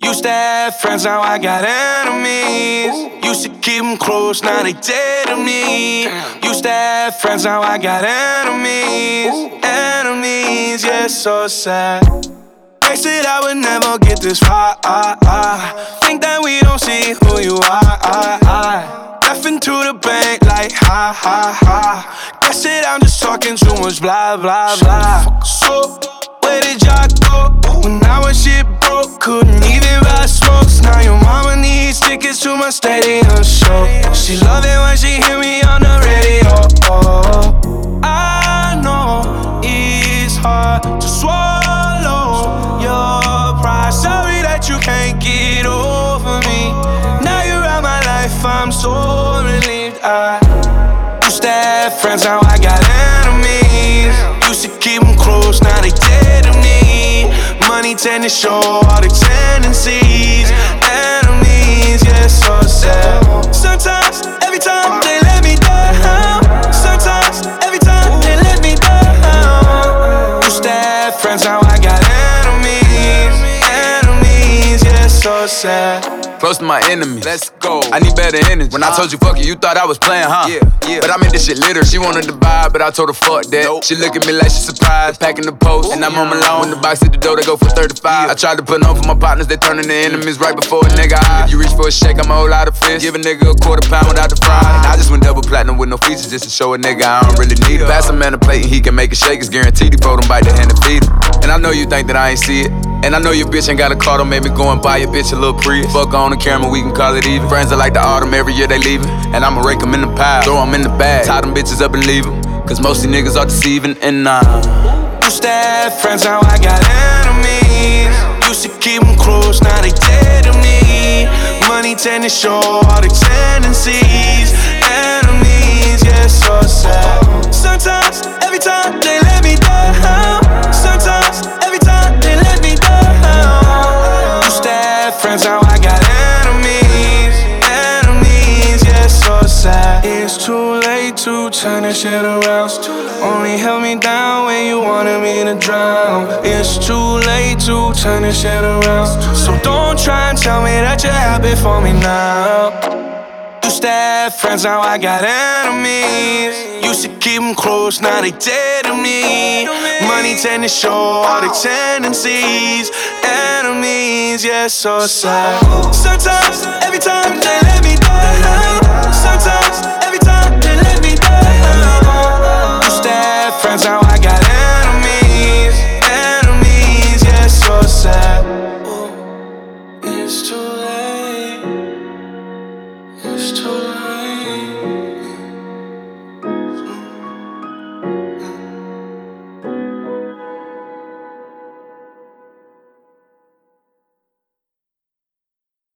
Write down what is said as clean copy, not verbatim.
Used to have friends, now I got enemies. Used to keep them close, now they dead to me. Used to have friends, now I got enemies. Enemies, yeah, so sad. They said I would never get this far. Think that we don't see who you are. Left into the bank like ha. Guess that I'm just talking too much blah, blah, blah. So, where did y'all go? When I was shit broke, couldn't even buy smokes. Now your mama needs tickets to my stadium show. She love it when she hear me on the radio. I know it's hard to swallow your pride. Sorry that you can't get over me. Now you're out my life, I'm so relieved. I used to have friends, now I got enemies. Used to keep them close, now they dead to me. Money tend to show all the tendencies. Enemies, yeah, so sad. Sometimes, every time they let me down. Sometimes, every time they let me down. Used to have friends, now I got enemies. Enemies, yeah, so sad. Close to my enemies, let's go. I need better energy. When I told you fuck you, you thought I was playing, huh? Yeah. But I made this shit litter. She wanted to buy, but I told her fuck that. Nope. She look at me like she surprised. Packing the post, and I'm on my loan. When the box hit the door, they go for 35. I tried to put on for my partners, they turning to enemies right before a nigga eye. If you reach for a shake, I'm a whole lot of fish. Give a nigga a £1/4 without the fry. And I just went double platinum with no features just to show a nigga I don't really need it. Pass a man a plate and he can make a shake. It's guaranteed he fold him, bite the hand and feed him. And I know you think that I ain't see it. And I know your bitch ain't got a car, don't make me go and buy your bitch a little Prius. Fuck on the camera, we can call it even. Friends are like the autumn, every year they leaving. And I'ma rake them in the pile, throw them in the bag, tie them bitches up and leave them. Cause most of these niggas are deceiving and used to have friends, now I got enemies. Used to keep them close, now they dead to me. Money tend to show all the tendencies. Enemies, yeah, so sad. Sometimes, every time they let me down. Sometimes, every time they let me down. Used to have friends, now I got enemies. Enemies, yeah, so sad. It's too late to turn this shit around. Only held me down when you wanted me to drown. It's too late to turn this shit around. So don't try and tell me that you're happy for me now. Used to have friends, now I got enemies. Used to keep them close, now they dead to me. Money tend to show all the tendencies. Enemies, yeah, so sad. Sometimes, every time they let me down.